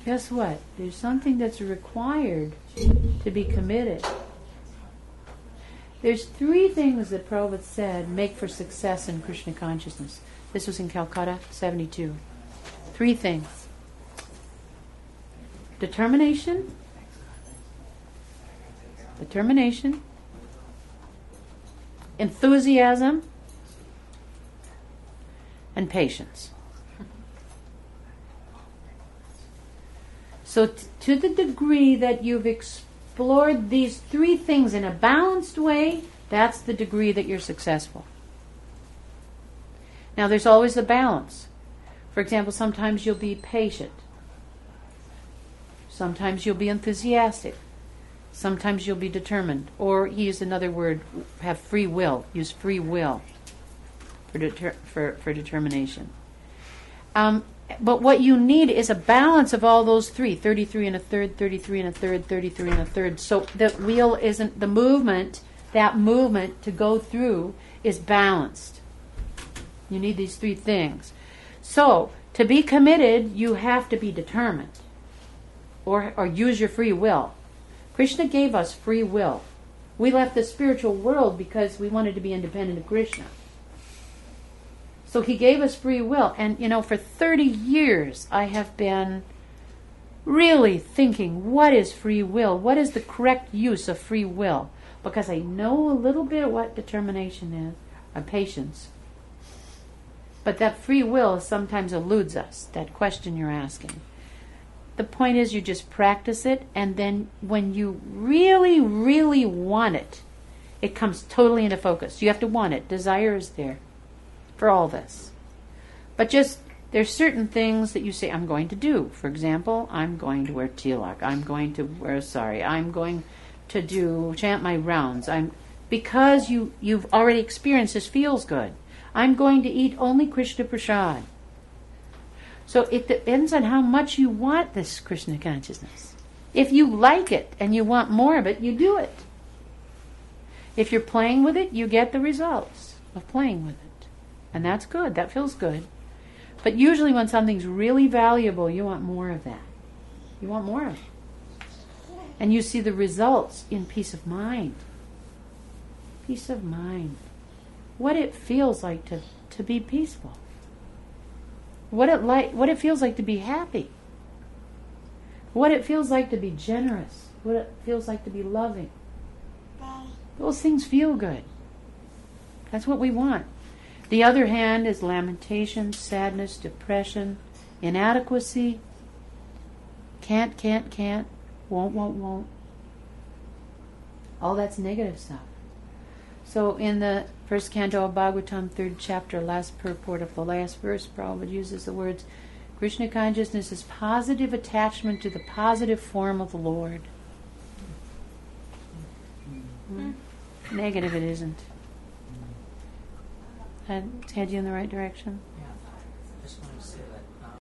guess what? There's something that's required to be committed. There's 3 things that Prabhupada said make for success in Krishna consciousness. This was in Calcutta, 72. 3 things. Determination, enthusiasm, and patience. So to the degree that you've explored these 3 things in a balanced way, that's the degree that you're successful. Now there's always a balance. For example, sometimes you'll be patient. Sometimes you'll be enthusiastic. Sometimes you'll be determined. Or he used another word, have free will. Use free will for determination. But what you need is a balance of all those 3. 33 and a third, 33 and a third, 33 and a third. So the wheel isn't, the movement, that movement to go through is balanced. You need these 3 things. So to be committed, you have to be determined. Or use your free will. Krishna gave us free will. We left the spiritual world because we wanted to be independent of Krishna. So he gave us free will. And, for 30 years I have been really thinking, what is free will? What is the correct use of free will? Because I know a little bit of what determination is, or patience. But that free will sometimes eludes us, that question you're asking. The point is you just practice it, and then when you really, really want it, it comes totally into focus. You have to want it. Desire is there for all this. But just, there's certain things that you say, I'm going to do. For example, I'm going to wear tilak. I'm going to wear sari. I'm going to chant my rounds. Because you've already experienced this feels good. I'm going to eat only Krishna Prasad. So it depends on how much you want this Krishna consciousness. If you like it and you want more of it, you do it. If you're playing with it, you get the results of playing with it. And that's good. That feels good. But usually when something's really valuable, you want more of that. You want more of it. And you see the results in peace of mind. Peace of mind. What it feels like to be peaceful. What it feels like to be happy. What it feels like to be generous. What it feels like to be loving. Those things feel good. That's what we want. The other hand is lamentation, sadness, depression, inadequacy, can't, won't. All that's negative stuff. So in the first canto of Bhagavatam, 3rd chapter, last purport of the last verse, Prabhupada uses the words, Krishna consciousness is positive attachment to the positive form of the Lord. Negative it isn't. That head you in the right direction? Yeah. I just wanted to say that